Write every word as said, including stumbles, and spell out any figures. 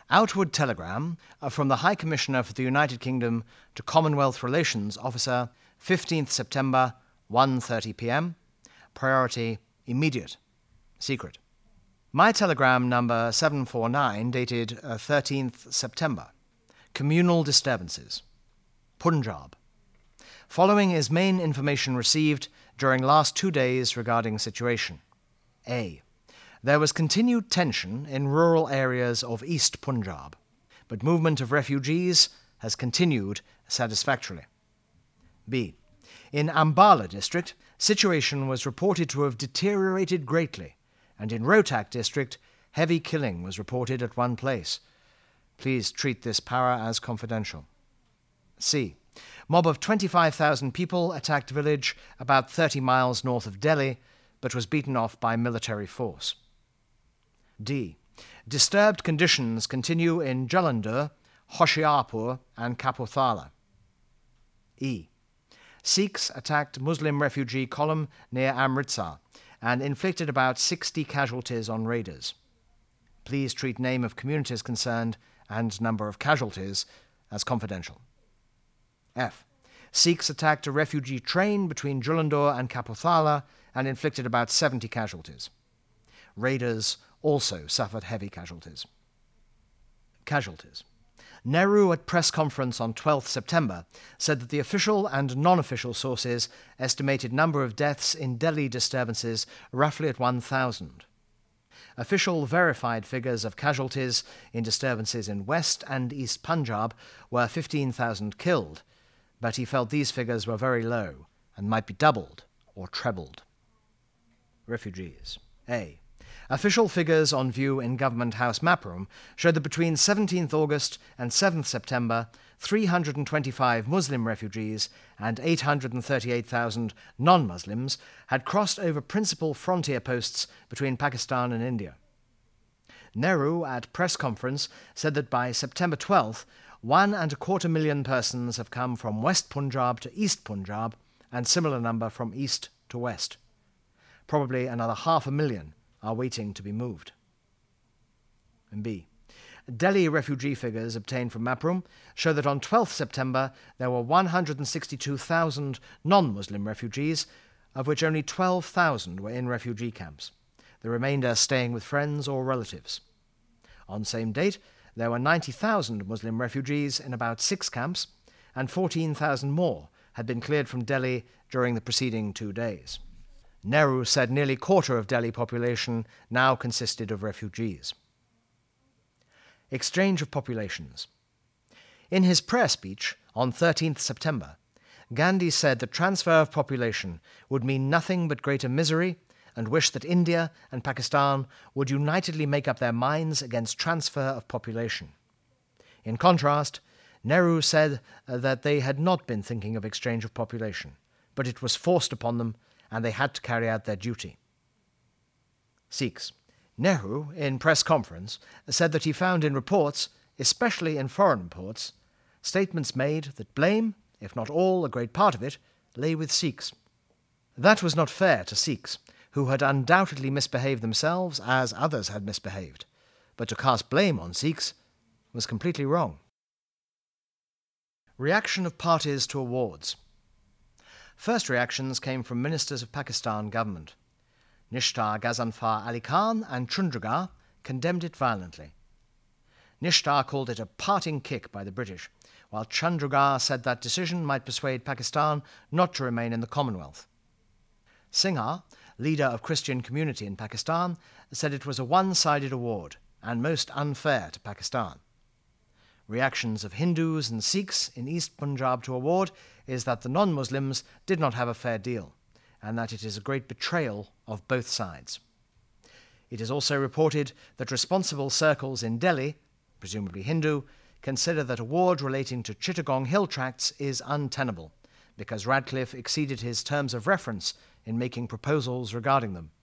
Outward telegram uh, from the High Commissioner for the United Kingdom to Commonwealth Relations Officer, fifteenth September, one thirty p.m. Priority immediate. Secret. My telegram number seven four nine, dated uh, thirteenth September. Communal disturbances. Punjab. Following is main information received during last two days regarding situation. A. There was continued tension in rural areas of East Punjab, but movement of refugees has continued satisfactorily. B. In Ambala district, situation was reported to have deteriorated greatly, and in Rohtak district, heavy killing was reported at one place. Please treat this para as confidential. C. Mob of twenty-five thousand people attacked village about thirty miles north of Delhi, but was beaten off by military force. D. Disturbed conditions continue in Jalandhar, Hoshiarpur and Kapurthala. E. Sikhs attacked Muslim refugee column near Amritsar and inflicted about sixty casualties on raiders. Please treat name of communities concerned and number of casualties as confidential. F. Sikhs attacked a refugee train between Jalandhar and Kapurthala and inflicted about seventy casualties. Raiders also suffered heavy casualties. Casualties. Nehru at press conference on twelfth September said that the official and non-official sources estimated number of deaths in Delhi disturbances roughly at one thousand. Official verified figures of casualties in disturbances in West and East Punjab were fifteen thousand killed, but he felt these figures were very low and might be doubled or trebled. Refugees. A. Official figures on view in Government House map room showed that between seventeenth August and seventh September, three hundred twenty-five Muslim refugees and eight hundred thirty-eight thousand non-Muslims had crossed over principal frontier posts between Pakistan and India. Nehru, at press conference, said that by September twelfth, one and a quarter million persons have come from West Punjab to East Punjab, and similar number from East to West. Probably another half a million are waiting to be moved. And B. Delhi refugee figures obtained from MapRoom show that on twelfth September there were one hundred sixty-two thousand non-Muslim refugees, of which only twelve thousand were in refugee camps, the remainder staying with friends or relatives. On same date, there were ninety thousand Muslim refugees in about six camps, and fourteen thousand more had been cleared from Delhi during the preceding two days. Nehru said nearly a quarter of Delhi population now consisted of refugees. Exchange of populations. In his prayer speech on thirteenth September, Gandhi said that transfer of population would mean nothing but greater misery, and wished that India and Pakistan would unitedly make up their minds against transfer of population. In contrast, Nehru said that they had not been thinking of exchange of population, but it was forced upon them and they had to carry out their duty. Sikhs. Nehru, in press conference, said that he found in reports, especially in foreign reports, statements made that blame, if not all, a great part of it, lay with Sikhs. That was not fair to Sikhs, who had undoubtedly misbehaved themselves as others had misbehaved, but to cast blame on Sikhs was completely wrong. Reaction of parties to awards. First reactions came from ministers of Pakistan government. Nishtar Ghazanfar Ali Khan and Chandragarh condemned it violently. Nishtar called it a parting kick by the British, while Chandragarh said that decision might persuade Pakistan not to remain in the Commonwealth. Singha, leader of Christian community in Pakistan, said it was a one-sided award and most unfair to Pakistan. Reactions of Hindus and Sikhs in East Punjab to award is that the non-Muslims did not have a fair deal, and that it is a great betrayal of both sides. It is also reported that responsible circles in Delhi, presumably Hindu, consider that award relating to Chittagong Hill tracts is untenable, because Radcliffe exceeded his terms of reference in making proposals regarding them.